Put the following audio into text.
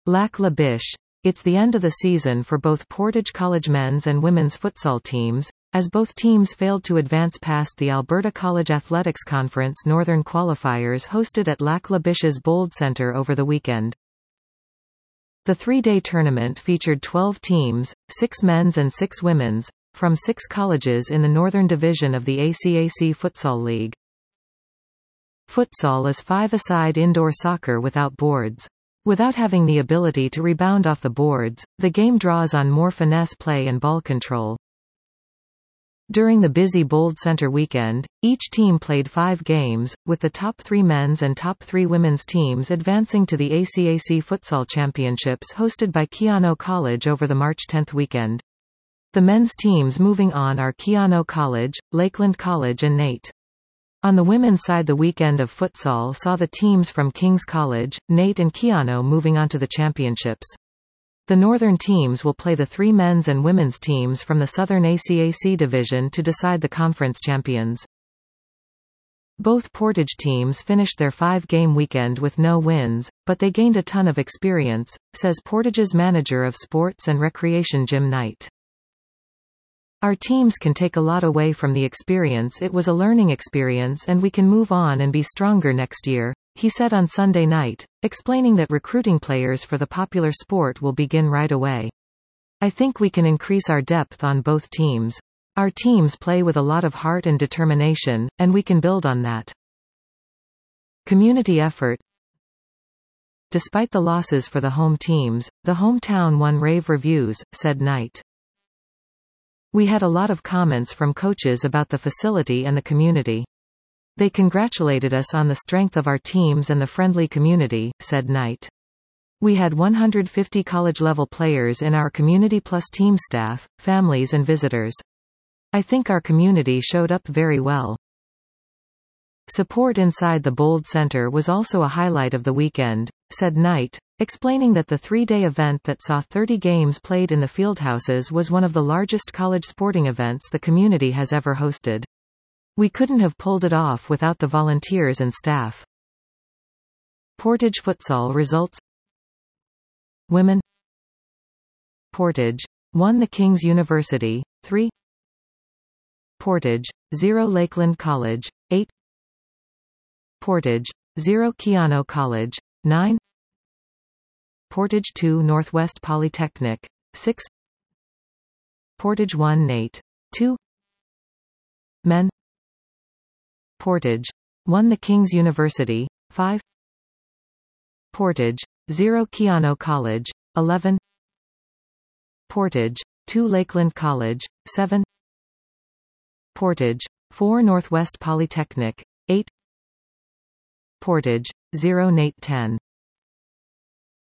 Lac La Biche. It's the end of the season for both Portage College men's and women's futsal teams, as both teams failed to advance past the Alberta College Athletics Conference Northern qualifiers hosted at Lac La Biche's Bold Centre over the weekend. The three-day tournament featured 12 teams, 6 men's and 6 women's, from 6 colleges in the Northern Division of the ACAC Futsal League. Futsal is five-a-side indoor soccer without boards. Without having the ability to rebound off the boards, the game draws on more finesse play and ball control. During the busy Bold Centre weekend, each team played 5 games, with the top 3 men's and top 3 women's teams advancing to the ACAC Futsal Championships hosted by Keano College over the March 10 weekend. The men's teams moving on are Keano College, Lakeland College and NAIT. On the women's side, the weekend of futsal saw the teams from King's College, NAIT and Keano moving on to the championships. The northern teams will play the 3 men's and women's teams from the Southern ACAC division to decide the conference champions. Both Portage teams finished their 5-game weekend with no wins, but they gained a ton of experience, says Portage's manager of sports and recreation Jim Knight. Our teams can take a lot away from the experience. It was a learning experience and we can move on and be stronger next year, he said on Sunday night, explaining that recruiting players for the popular sport will begin right away. I think we can increase our depth on both teams. Our teams play with a lot of heart and determination, and we can build on that. Community effort. Despite the losses for the home teams, the hometown won rave reviews, said Knight. We had a lot of comments from coaches about the facility and the community. They congratulated us on the strength of our teams and the friendly community, said Knight. We had 150 college-level players in our community plus team staff, families and visitors. I think our community showed up very well. Support inside the Bold Centre was also a highlight of the weekend, said Knight, explaining that the 3-day event that saw 30 games played in the fieldhouses was one of the largest college sporting events the community has ever hosted. We couldn't have pulled it off without the volunteers and staff. Portage futsal results. Women. Portage won the King's University, 3. Portage, 0 Lakeland College, 8. Portage, 0 Keano College, 9. Portage 2 Northwest Polytechnic, 6. Portage 1 NAIT, 2. Men. Portage won the King's University, 5. Portage, 0 Keano College, 11. Portage, 2 Lakeland College, 7. Portage, 4 Northwest Polytechnic, 8. Portage, 0 NAIT 10.